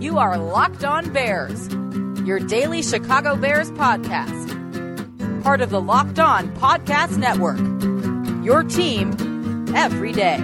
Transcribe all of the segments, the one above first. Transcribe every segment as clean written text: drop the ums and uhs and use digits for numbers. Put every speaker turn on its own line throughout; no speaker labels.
You are Locked On Bears, your daily Chicago Bears podcast. Part of the Locked On Podcast Network, your team every day.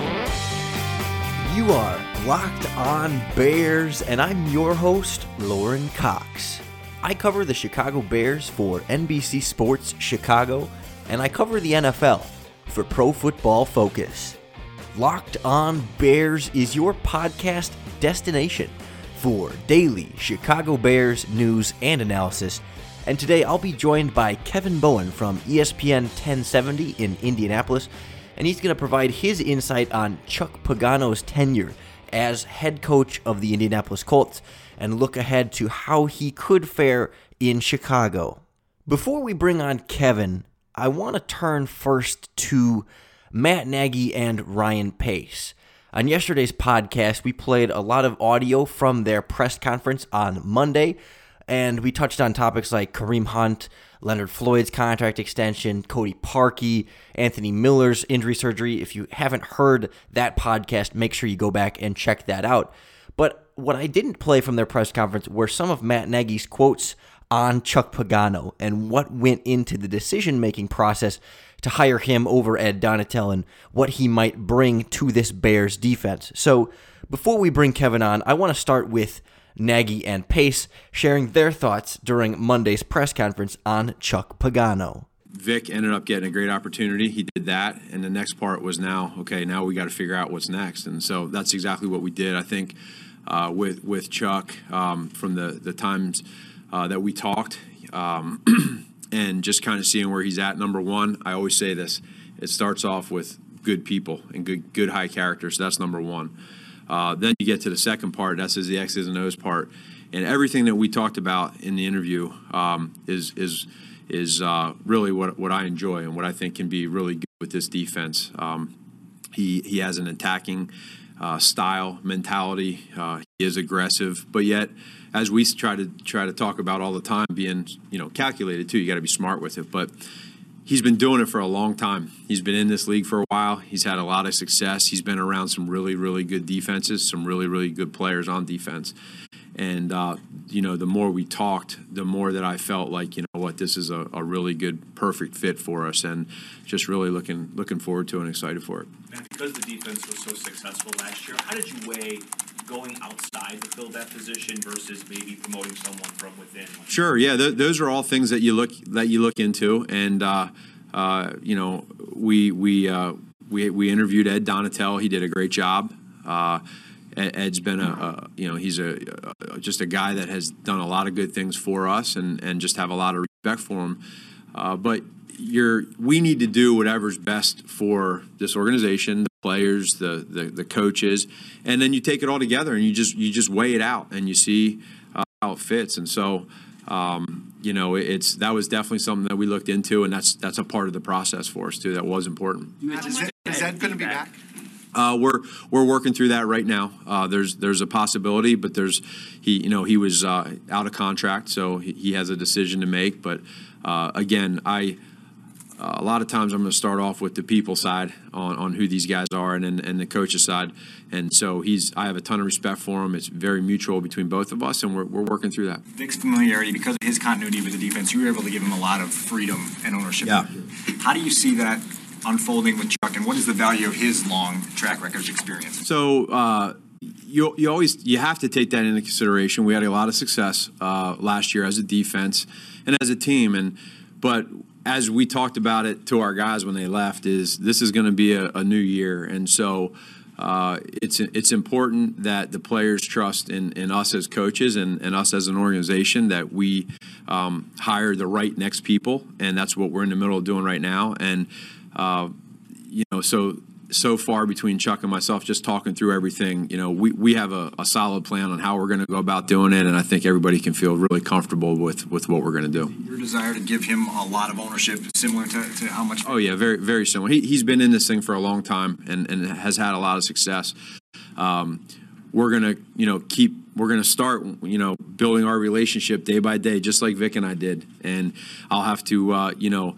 You are Locked On Bears, and I'm your host, Lauren Cox. I cover the Chicago Bears for NBC Sports Chicago, and I cover the NFL for Pro Football Focus. Locked On Bears is your podcast destination for daily Chicago Bears news and analysis. And today I'll be joined by Kevin Bowen from ESPN 1070 in Indianapolis, and he's going to provide his insight on Chuck Pagano's tenure as head coach of the Indianapolis Colts and look ahead to how he could fare in Chicago. Before we bring on Kevin, I want to turn first to Matt Nagy and Ryan Pace. On yesterday's podcast, we played a lot of audio from their press conference on Monday, and we touched on topics like Kareem Hunt, Leonard Floyd's contract extension, Cody Parkey, Anthony Miller's injury surgery. If you haven't heard that podcast, make sure you go back and check that out. But what I didn't play from their press conference were some of Matt Nagy's quotes on Chuck Pagano and what went into the decision-making process to hire him over Ed Donatell and what he might bring to this Bears defense. So before we bring Kevin on, I want to start with Nagy and Pace sharing their thoughts during Monday's press conference on Chuck Pagano.
Vic ended up getting a great opportunity. He did that, and the next part was now we got to figure out what's next. And so that's exactly what we did. I think with Chuck from the times that we talked, and just kind of seeing where he's at. Number one, I always say this: it starts off with good people and good high characters. So that's number one. Then you get to the second part. That's the X's and O's part, and everything that we talked about in the interview is really what I enjoy and what I think can be really good with this defense. He has an attacking style, mentality. He is aggressive, but yet, as we try to talk about all the time, being calculated too. You got to be smart with it, but he's been doing it for a long time. He's been in this league for a while. He's had a lot of success. He's been around some really, really good defenses, some really, really good players on defense. And, the more we talked, the more that I felt like, this is a really good, perfect fit for us, and just really looking forward to it and excited for it.
And because the defense was so successful last year, how did you weigh going outside to fill that position versus maybe promoting someone from within?
Sure, yeah, those are all things that you look into, and we interviewed Ed Donatell. He did a great job. Ed's been he's just a guy that has done a lot of good things for us, and just have a lot of respect for him. But we need to do whatever's best for this organization, the players, the coaches, and then you take it all together and you just weigh it out and you see how it fits. And so that was definitely something that we looked into, and that's a part of the process for us too. That was important.
Is that going to be back?
We're working through that right now. There's a possibility, but he was out of contract, so he has a decision to make. But again, a lot of times I'm going to start off with the people side on who these guys are, and the coach's side. And so I have a ton of respect for him. It's very mutual between both of us, and we're working through that.
Vic's familiarity, because of his continuity with the defense, you were able to give him a lot of freedom and ownership.
Yeah.
How do you see that unfolding with Chuck, and what is the value of his long track record of experience?
So you have to take that into consideration. We had a lot of success last year as a defense and as a team, but as we talked about it to our guys when they left, this is going to be a new year, and so it's important that the players trust in us as coaches and us as an organization, that we hire the right next people, and that's what we're in the middle of doing right now. And so far between Chuck and myself, just talking through everything, we have a solid plan on how we're going to go about doing it, and I think everybody can feel really comfortable with what we're going to do.
Your desire to give him a lot of ownership, similar to how much?
Oh yeah, very, very similar. He's been in this thing for a long time and has had a lot of success. We're going to start, building our relationship day by day, just like Vic and I did, and I'll have to,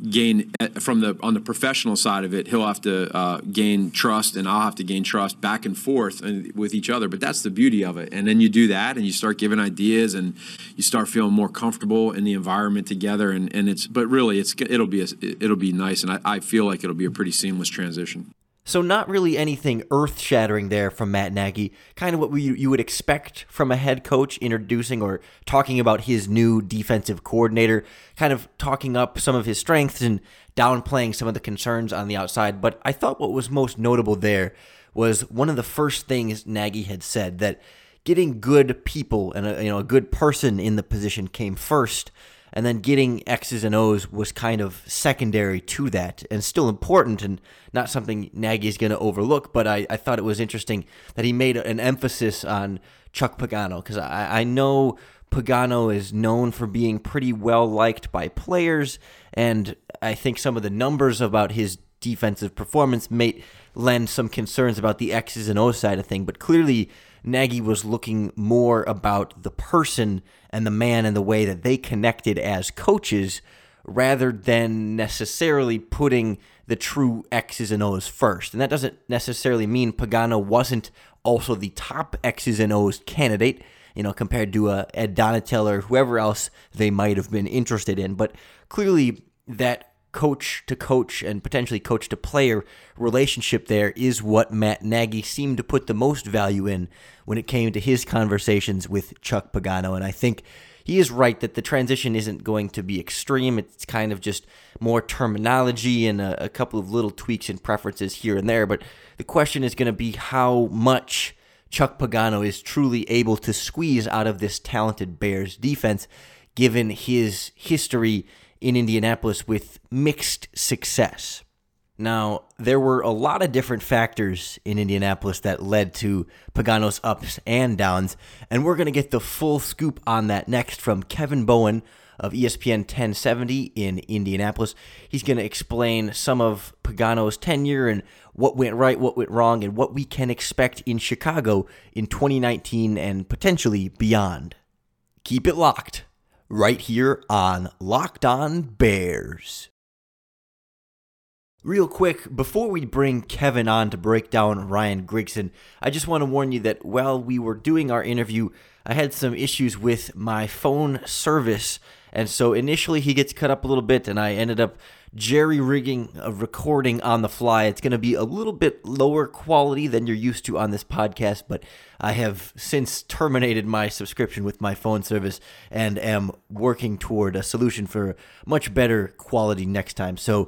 gain on the professional side of it. He'll have to gain trust, and I'll have to gain trust back and forth with each other. But that's the beauty of it. And then you do that, and you start giving ideas, and you start feeling more comfortable in the environment together. But really, it'll be nice, and I feel like it'll be a pretty seamless transition.
So not really anything earth-shattering there from Matt Nagy, kind of what you would expect from a head coach introducing or talking about his new defensive coordinator, kind of talking up some of his strengths and downplaying some of the concerns on the outside. But I thought what was most notable there was one of the first things Nagy had said, that getting good people and a good person in the position came first, and then getting X's and O's was kind of secondary to that, and still important and not something Nagy is going to overlook. But I thought it was interesting that he made an emphasis on Chuck Pagano, because I know Pagano is known for being pretty well liked by players, and I think some of the numbers about his defensive performance may lend some concerns about the X's and O's side of thing. But clearly Nagy was looking more about the person and the man and the way that they connected as coaches, rather than necessarily putting the true X's and O's first. And that doesn't necessarily mean Pagano wasn't also the top X's and O's candidate, compared to Ed Donatel or whoever else they might have been interested in. But clearly that coach to coach and potentially coach to player relationship there is what Matt Nagy seemed to put the most value in when it came to his conversations with Chuck Pagano. And I think he is right that the transition isn't going to be extreme. It's kind of just more terminology and a couple of little tweaks and preferences here and there. But the question is going to be how much Chuck Pagano is truly able to squeeze out of this talented Bears defense, given his history in Indianapolis with mixed success. Now, there were a lot of different factors in Indianapolis that led to Pagano's ups and downs, and we're going to get the full scoop on that next from Kevin Bowen of ESPN 1070 in Indianapolis. He's going to explain some of Pagano's tenure and what went right, what went wrong, and what we can expect in Chicago in 2019 and potentially beyond. Keep it locked right here on Locked On Bears. Real quick, before we bring Kevin on to break down Ryan Grigson, I just want to warn you that while we were doing our interview, I had some issues with my phone service, and so initially he gets cut up a little bit, and I ended up jerry-rigging a recording on the fly. It's going to be a little bit lower quality than you're used to on this podcast, but I have since terminated my subscription with my phone service and am working toward a solution for much better quality next time. So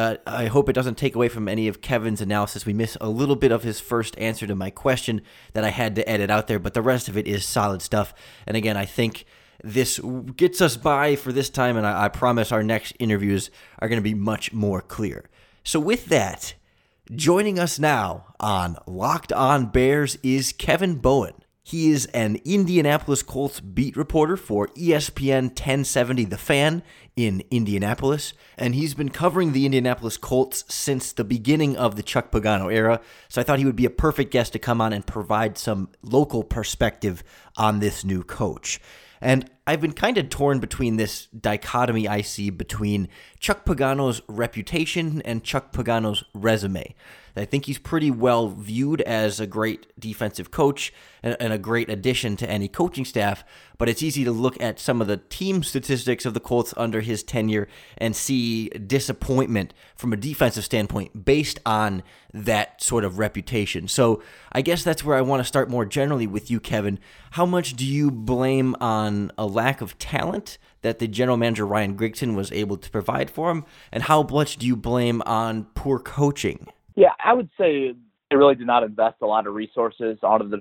I hope it doesn't take away from any of Kevin's analysis. We missed a little bit of his first answer to my question that I had to edit out there, but the rest of it is solid stuff. And again, I think this gets us by for this time, and I promise our next interviews are going to be much more clear. So with that, joining us now on Locked On Bears is Kevin Bowen. He is an Indianapolis Colts beat reporter for ESPN 1070 The Fan in Indianapolis, and he's been covering the Indianapolis Colts since the beginning of the Chuck Pagano era, so I thought he would be a perfect guest to come on and provide some local perspective on this new coach. And I've been kind of torn between this dichotomy I see between Chuck Pagano's reputation and Chuck Pagano's resume. I think he's pretty well viewed as a great defensive coach and a great addition to any coaching staff, but it's easy to look at some of the team statistics of the Colts under his tenure and see disappointment from a defensive standpoint based on that sort of reputation. So I guess that's where I want to start more generally with you, Kevin. How much do you blame on a lack of talent that the general manager Ryan Grigson was able to provide for him, and how much do you blame on poor coaching?
Yeah, I would say they really did not invest a lot of resources onto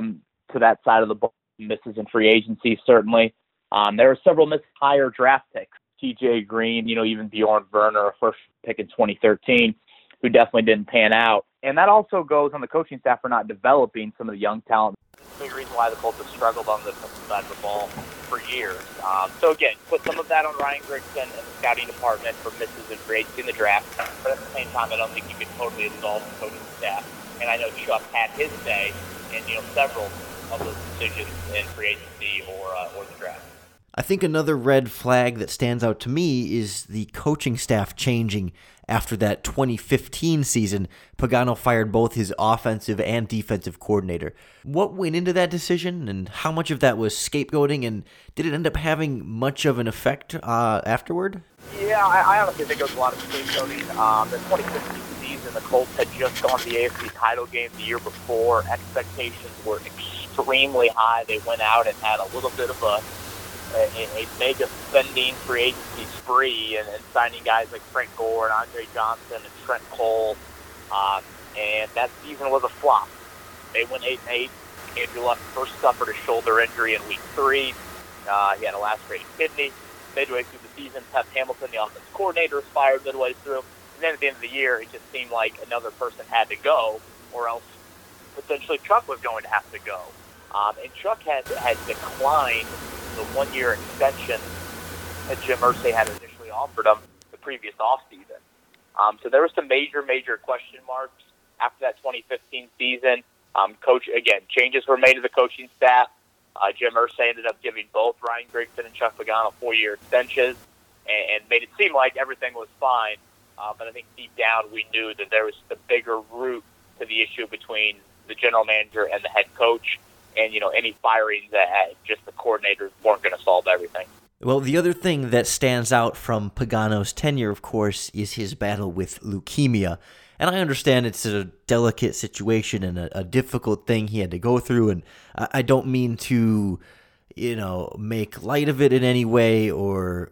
that side of the ball. Misses in free agency, certainly. There were several missed higher draft picks. T.J. Green, even Bjorn Werner, a first pick in 2013, who definitely didn't pan out. And that also goes on the coaching staff for not developing some of the young talent. It's a big reason why the Colts have struggled on the side of the ball for years. So again, put some of that on Ryan Grigson and the scouting department for misses in free agency in the draft. But at the same time, I don't think you can totally absolve the coaching staff. And I know Chuck had his say in several of those decisions in free agency or the draft.
I think another red flag that stands out to me is the coaching staff changing after that 2015 season. Pagano fired both his offensive and defensive coordinator. What went into that decision, and how much of that was scapegoating, and did it end up having much of an effect afterward?
Yeah, I honestly think it was a lot of scapegoating. The 2015 season, the Colts had just gone to the AFC title game the year before. Expectations were extremely high. They went out and had a little bit of a mega spending free agency spree and signing guys like Frank Gore and Andre Johnson and Trent Cole. And that season was a flop. They went 8-8. Andrew Luck first suffered a shoulder injury in week 3. He had a lacerated kidney. Midway through the season, Pep Hamilton, the offensive coordinator, was fired midway through. And then at the end of the year, it just seemed like another person had to go, or else potentially Chuck was going to have to go. And Chuck had declined the one-year extension that Jim Irsay had initially offered him the previous offseason. So there were some major question marks after that 2015 season. Changes were made to the coaching staff. Jim Irsay ended up giving both Ryan Grigson and Chuck Pagano 4-year extensions and made it seem like everything was fine. But I think deep down we knew that there was the bigger root to the issue between the general manager and the head coach. And, any firings that just the coordinators weren't going to solve everything.
Well, the other thing that stands out from Pagano's tenure, of course, is his battle with leukemia. And I understand it's a delicate situation and a difficult thing he had to go through. And I don't mean to, make light of it in any way or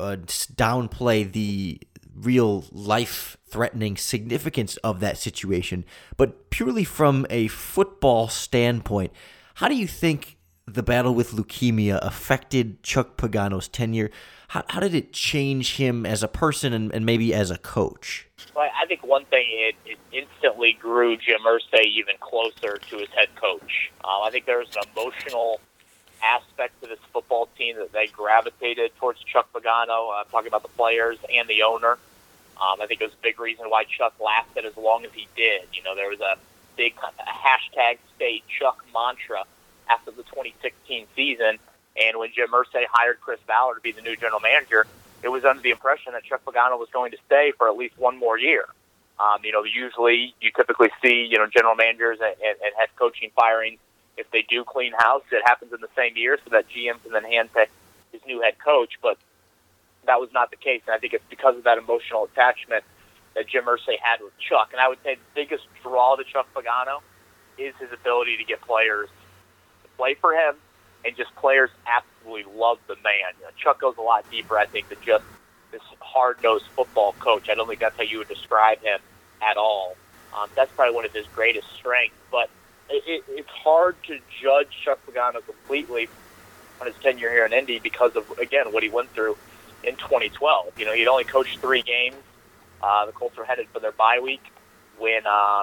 downplay the real life-threatening significance of that situation. But purely from a football standpoint, how do you think the battle with leukemia affected Chuck Pagano's tenure? How did it change him as a person and maybe as a coach?
Well, I think one thing, it instantly grew Jim Irsay even closer to his head coach. I think there was an emotional aspect to this football team that they gravitated towards Chuck Pagano. I'm talking about the players and the owner. I think it was a big reason why Chuck lasted as long as he did. There was a big hashtag stay Chuck mantra after the 2016 season. And when Jim Irsay hired Chris Ballard to be the new general manager, it was under the impression that Chuck Pagano was going to stay for at least one more year. Usually you typically see, general managers and head coaching firings. If they do clean house, it happens in the same year so that GM can then handpick his new head coach. But that was not the case. And I think it's because of that emotional attachment that Jim Irsay had with Chuck. And I would say the biggest draw to Chuck Pagano is his ability to get players to play for him, and just players absolutely love the man. Chuck goes a lot deeper, I think, than just this hard-nosed football coach. I don't think that's how you would describe him at all. That's probably one of his greatest strengths. But it's hard to judge Chuck Pagano completely on his tenure here in Indy because of, again, what he went through in 2012. He'd only coached 3 games. The Colts were headed for their bye week when,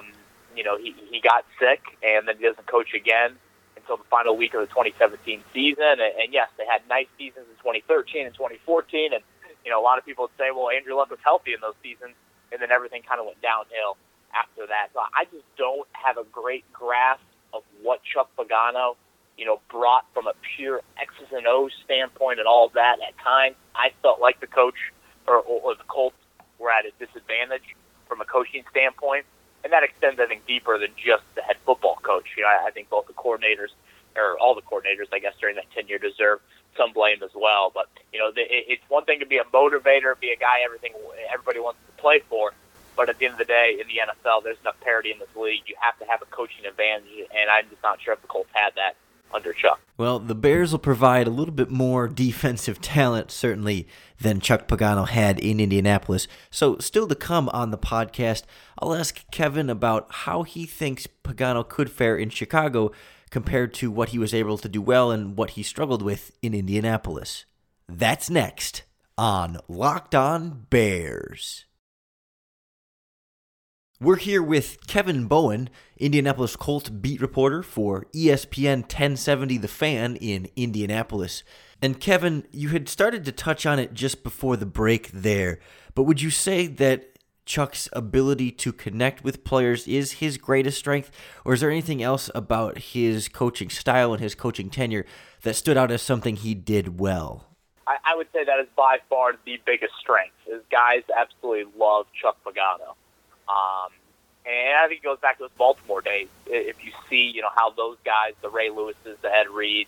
he got sick, and then he doesn't coach again until the final week of the 2017 season. And yes, they had nice seasons in 2013 and 2014. And, a lot of people would say, well, Andrew Luck was healthy in those seasons, and then everything kind of went downhill after that. So I just don't have a great grasp of what Chuck Pagano, brought from a pure X's and O's standpoint and all of that. At times, I felt like the coach or the Colts were at a disadvantage from a coaching standpoint. And that extends, I think, deeper than just the head football coach. I think both the coordinators, or all the coordinators, I guess, during that tenure deserve some blame as well. But, it's one thing to be a motivator, be a guy everybody wants to play for. But at the end of the day, in the NFL, there's enough parity in this league. You have to have a coaching advantage, and I'm just not sure if the Colts had that under Chuck.
Well, the Bears will provide a little bit more defensive talent, certainly, than Chuck Pagano had in Indianapolis. So still to come on the podcast, I'll ask Kevin about how he thinks Pagano could fare in Chicago compared to what he was able to do well and what he struggled with in Indianapolis. That's next on Locked On Bears. We're here with Kevin Bowen, Indianapolis Colts beat reporter for ESPN 1070 The Fan in Indianapolis. And Kevin, you had started to touch on it just before the break there, but would you say that Chuck's ability to connect with players is his greatest strength, or is there anything else about his coaching style and his coaching tenure that stood out as something he did well?
I would say that is by far the biggest strength, is guys absolutely love Chuck Pagano. And I think it goes back to those Baltimore days. If you see, how those guys, the Ray Lewises, the Ed Reed,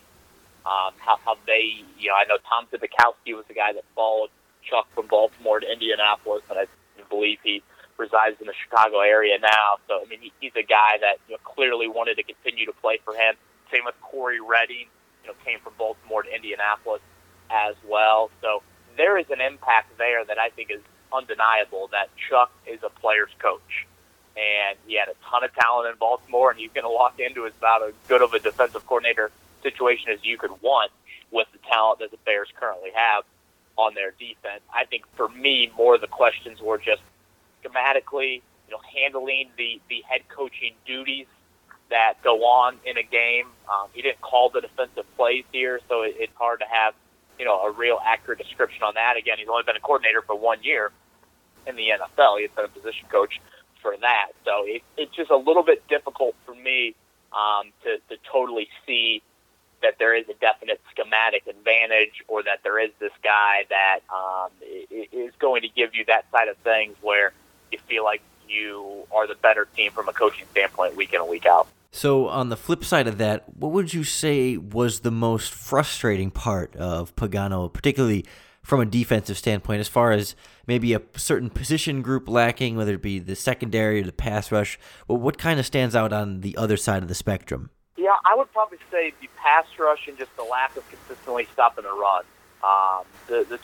how they, I know Tom Tibikowski was the guy that followed Chuck from Baltimore to Indianapolis, and I believe he resides in the Chicago area now. So, he's a guy that clearly wanted to continue to play for him. Same with Corey Redding, came from Baltimore to Indianapolis as well. So there is an impact there that I think is undeniable, that Chuck is a player's coach. And he had a ton of talent in Baltimore, and he's going to walk into about as good of a defensive coordinator situation as you could want with the talent that the Bears currently have on their defense. I think for me, more of the questions were just schematically, handling the head coaching duties that go on in a game. He didn't call the defensive plays here, so it's hard to have, a real accurate description on that. Again, he's only been a coordinator for 1 year in the NFL. He's been a position coach for that. So it's just a little bit difficult for me to totally see that there is a definite schematic advantage, or that there is this guy that is going to give you that side of things where you feel like you are the better team from a coaching standpoint week in and week out.
So on the flip side of that, what would you say was the most frustrating part of Pagano, particularly from a defensive standpoint, as far as maybe a certain position group lacking, whether it be the secondary or the pass rush? Well, what kind of stands out on the other side of the spectrum?
Yeah, I would probably say the pass rush and just the lack of consistently stopping the run. The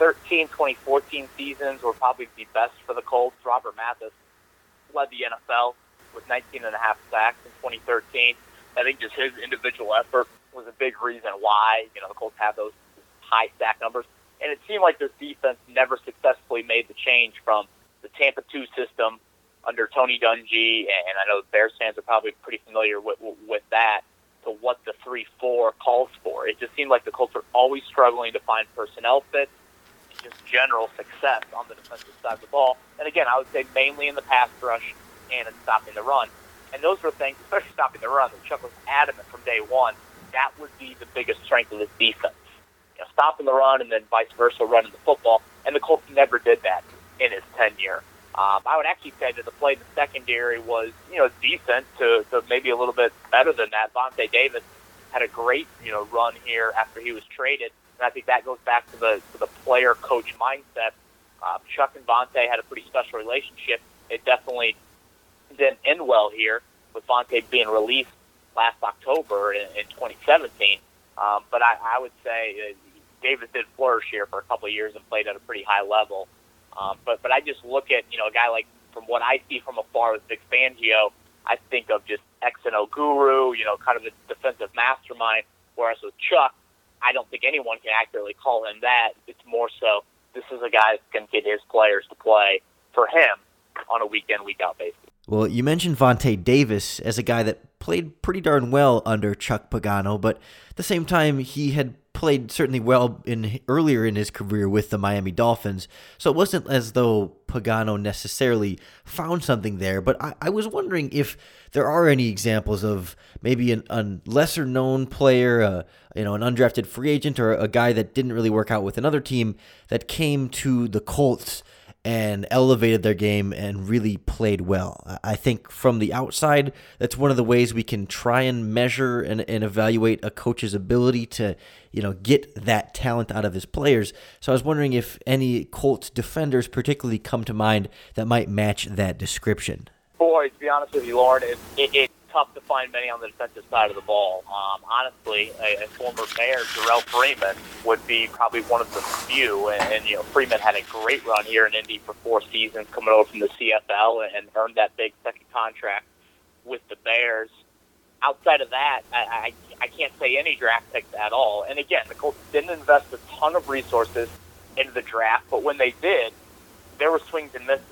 2013-2014 seasons were probably the best for the Colts. Robert Mathis led the NFL with 19.5 sacks in 2013. I think just his individual effort was a big reason why, the Colts have those high sack numbers. And it seemed like this defense never successfully made the change from the Tampa 2 system under Tony Dungy, and I know the Bears fans are probably pretty familiar with that, to what the 3-4 calls for. It just seemed like the Colts are always struggling to find personnel fits, just general success on the defensive side of the ball. And again, I would say mainly in the pass rush and in stopping the run. And those were things, especially stopping the run, that Chuck was adamant from day one, that would be the biggest strength of this defense. Stopping the run and then vice versa running the football. And the Colts never did that in his tenure. I would actually say that the play in the secondary was, decent to maybe a little bit better than that. Vontae Davis had a great, run here after he was traded. And I think that goes back to the player-coach mindset. Chuck and Vontae had a pretty special relationship. It definitely didn't end well here, with Vontae being released last October in 2017. But I would say Davis did flourish here for a couple of years and played at a pretty high level. But I just look at, a guy like, from what I see from afar with Vic Fangio, I think of just X and O guru, kind of a defensive mastermind. Whereas with Chuck, I don't think anyone can accurately call him that. It's more so, this is a guy that's going to get his players to play for him on a week-in, week-out basis.
Well, you mentioned Vontae Davis as a guy that played pretty darn well under Chuck Pagano, but at the same time, he had played certainly well earlier in his career with the Miami Dolphins, so it wasn't as though Pagano necessarily found something there. But I was wondering if there are any examples of maybe a lesser-known player, an undrafted free agent, or a guy that didn't really work out with another team that came to the Colts and elevated their game and really played well. I think from the outside, that's one of the ways we can try and measure and evaluate a coach's ability to, get that talent out of his players. So I was wondering if any Colts defenders particularly come to mind that might match that description.
Boy, to be honest with you, Lauren, it's tough to find many on the defensive side of the ball. Honestly, a former Bear, Jarrell Freeman, would be probably one of the few. And Freeman had a great run here in Indy for 4 seasons, coming over from the CFL and earned that big second contract with the Bears. Outside of that, I can't say any draft picks at all. And again, the Colts didn't invest a ton of resources into the draft, but when they did, there were swings and misses.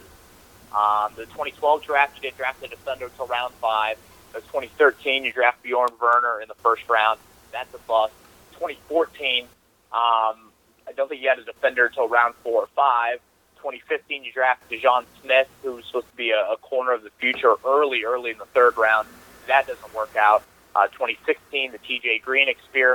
The 2012 draft, you didn't draft a defender until round 5. The 2013, you draft Bjorn Werner in the first round. That's a bust. 2014, I don't think you had a defender until round 4 or 5. 2015, you draft DeJohn Smith, who's supposed to be a corner of the future early in the 3rd round. That doesn't work out. 2016, the TJ Green experiment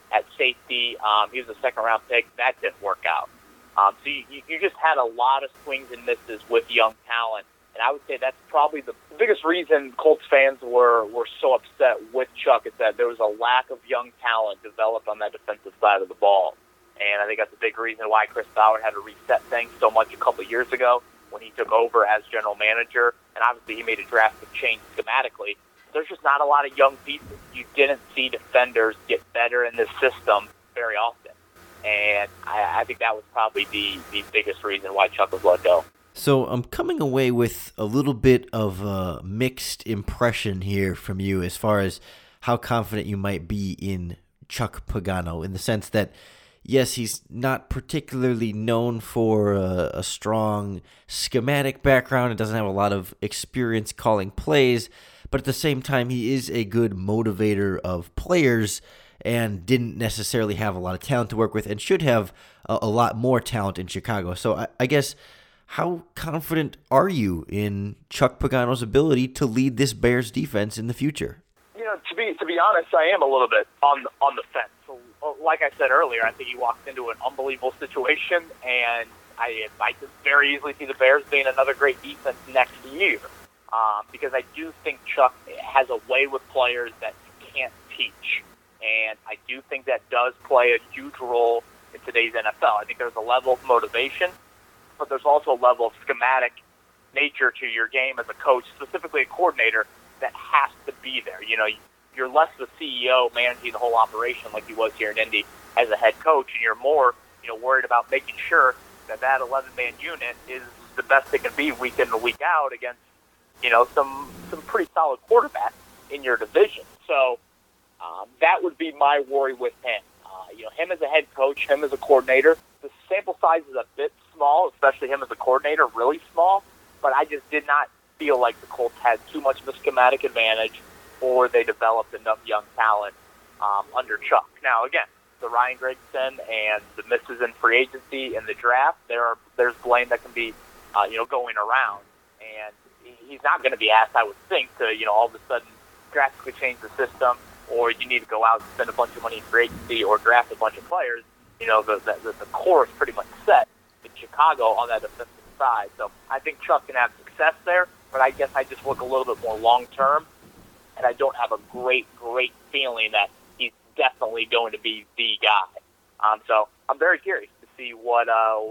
at safety. He was a second-round pick. That didn't work out. So you just had a lot of swings and misses with young talent. And I would say that's probably the biggest reason Colts fans were so upset with Chuck, is that there was a lack of young talent developed on that defensive side of the ball. And I think that's a big reason why Chris Ballard had to reset things so much a couple of years ago when he took over as general manager. And obviously he made a drastic change schematically. There's just not a lot of young pieces. You didn't see defenders get better in this system very often. And I think that was probably the biggest reason why Chuck was let go.
So I'm coming away with a little bit of a mixed impression here from you as far as how confident you might be in Chuck Pagano, in the sense that, yes, he's not particularly known for a strong schematic background and doesn't have a lot of experience calling plays, but at the same time, he is a good motivator of players and didn't necessarily have a lot of talent to work with and should have a lot more talent in Chicago. So I guess, how confident are you in Chuck Pagano's ability to lead this Bears defense in the future?
You know, to be honest, I am a little bit on the fence. So, like I said earlier, I think he walked into an unbelievable situation, and I could very easily see the Bears being another great defense next year, because I do think Chuck has a way with players that you can't teach, and I do think that does play a huge role in today's NFL. I think there's a level of motivation, but there's also a level of schematic nature to your game as a coach, specifically a coordinator, that has to be there. You know, you're less the CEO managing the whole operation like he was here in Indy as a head coach, and you're more, worried about making sure that 11-man unit is the best it can be week in and week out against, some pretty solid quarterbacks in your division. So that would be my worry with him. Him as a head coach, him as a coordinator, the sample size is a bit small, especially him as a coordinator, really small, but I just did not feel like the Colts had too much of a schematic advantage, or they developed enough young talent under Chuck. Now, again, the Ryan Grigson and the misses in free agency and the draft, there's blame that can be, going around. And he's not going to be asked, I would think, to, all of a sudden drastically change the system, or you need to go out and spend a bunch of money in free agency or draft a bunch of players. The core is pretty much set in Chicago on that defensive side. So I think Chuck can have success there, but I guess I just look a little bit more long-term, and I don't have a great feeling that he's definitely going to be the guy. So I'm very curious to see what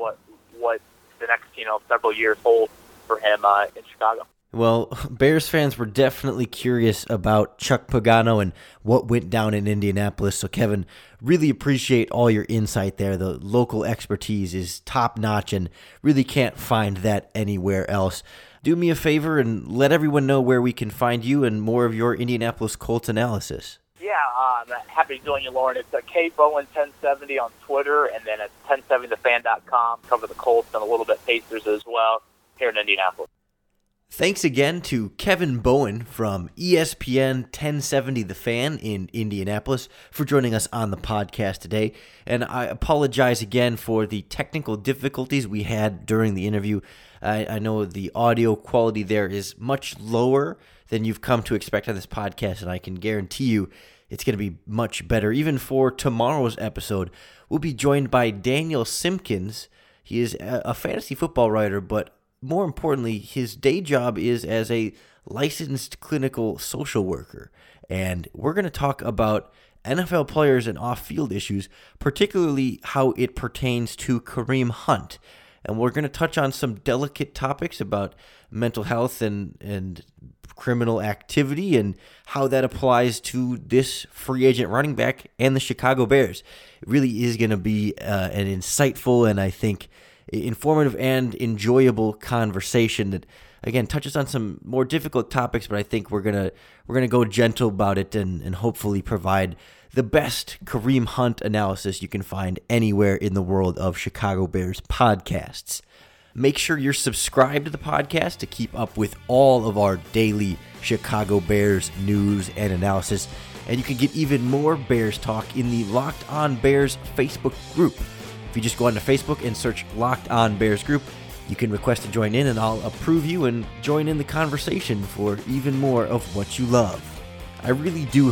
the next several years hold for him in Chicago.
Well, Bears fans were definitely curious about Chuck Pagano and what went down in Indianapolis. So, Kevin, really appreciate all your insight there. The local expertise is top-notch and really can't find that anywhere else. Do me a favor and let everyone know where we can find you and more of your Indianapolis Colts analysis.
Yeah, I'm happy to join you, Lauren. It's KBowen1070 on Twitter, and then it's 1070thefan.com. Cover the Colts and a little bit Pacers as well here in Indianapolis.
Thanks again to Kevin Bowen from ESPN 1070 The Fan in Indianapolis for joining us on the podcast today. And I apologize again for the technical difficulties we had during the interview. I know the audio quality there is much lower than you've come to expect on this podcast, and I can guarantee you it's going to be much better. Even for tomorrow's episode, we'll be joined by Daniel Simpkins. He is a fantasy football writer, but more importantly, his day job is as a licensed clinical social worker. And we're going to talk about NFL players and off-field issues, particularly how it pertains to Kareem Hunt. And we're going to touch on some delicate topics about mental health and criminal activity and how that applies to this free agent running back and the Chicago Bears. It really is going to be an insightful and I think informative and enjoyable conversation that, again, touches on some more difficult topics, but I think we're gonna go gentle about it and hopefully provide the best Kareem Hunt analysis you can find anywhere in the world of Chicago Bears podcasts. Make sure you're subscribed to the podcast to keep up with all of our daily Chicago Bears news and analysis, and you can get even more Bears talk in the Locked On Bears Facebook group. If you just go onto Facebook and search Locked On Bears Group, you can request to join in, and I'll approve you and join in the conversation for even more of what you love. I really do hope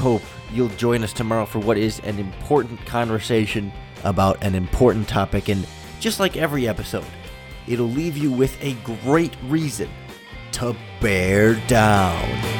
you'll join us tomorrow for what is an important conversation about an important topic. And just like every episode, it'll leave you with a great reason to bear down.